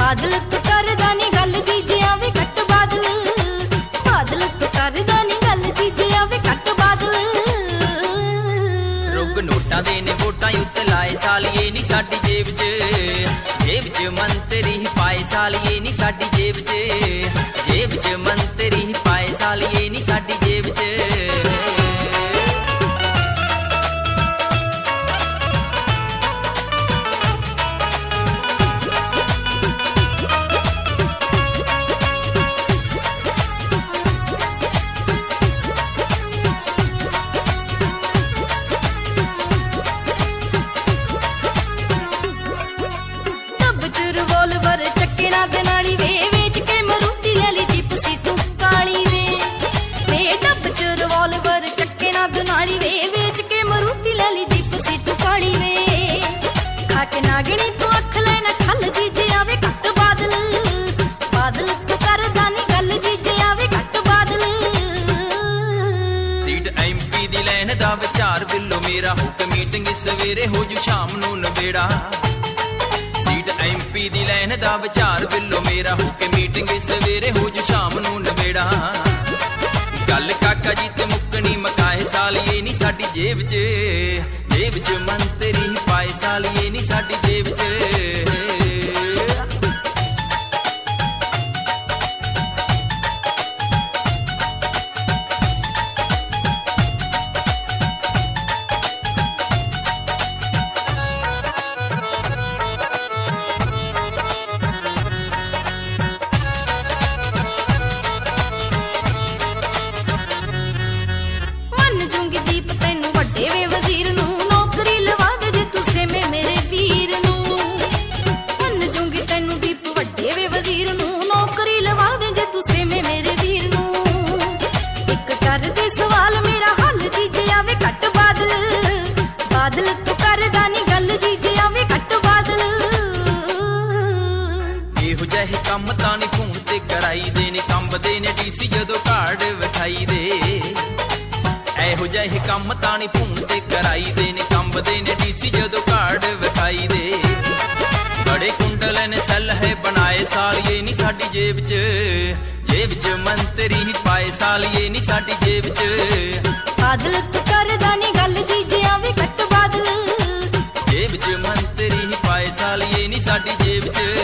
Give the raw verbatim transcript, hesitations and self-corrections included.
बादल तू करदा नी गल जीजिया वे कट बादल, बादल तू करदा नी गल जीजिया वे कट बादल। रुग नोटां दे ने वोटां उत्ते लाए सालिए नी साडी जेब च, जेब च मंतरी पाए सालिए नी साडी जेब च, जेब च मंतरी पाए सालिए नी साडी जेब च। रिवॉल्वर चक्के ना दे नाली वे वेच के मरूती ले ली जीप सी तू काली वे, वे डब च रिवॉल्वर चक्के ना दे नाली वे वेच के मरूती ले ली जीप सी तू काली वे। खा के नागणी तू अख ले ना खल जीजे आवे कट बादल, बादल तू करदा नी गल जीजे आवे कट बादल। सीट एमपी दी लैन दा विचार बिल्लो मेरा हुक मीटिंग सवेरे हो जू शाम नू नबेड़ा। एमपी दी लैन दा विचार बिल्लो मेरा होके मीटिंग सवेरे हो जू शाम नू नबेड़ा। गल काका जी ते मुक्कनी मकाए सालिए नी साडी जेब च, जेब च मंतरी पाए सालिए नी साडी जेब च। दीप तेनू वड्डे वे वजीर नू नौकरी लवा दे जे तू सेमे मेरे वीर नू, मन जूंगी तेनू दीप वड्डे वे वजीर नू नौकरी लवा दे जे तू सेमे मेरे वीर नू। एक कर दे सवाल मेरा हल जीजे आवे कट बादल, बादल तू करदा नी गल जीजे आवे कट बादल। एहो जहे कम तां नी फोन ते कराई दे ने कंबदे ने डीसी जदों कार्ड विखाई दे, एहो जहे कम तानी फोन ते कराई दे ने कंबदे ने डीसी जदों कार्ड विखाई दे। बड़े कुंडल ने सैल है बनाए सालिए नी साडी जेब च, जेब च मंतरी पाए सालिए नी साडी जेब च। बादल तू करदा नी गल जीजे आवे कट बादल, जेब च मंतरी पाए सालिए नी साडी जेब च।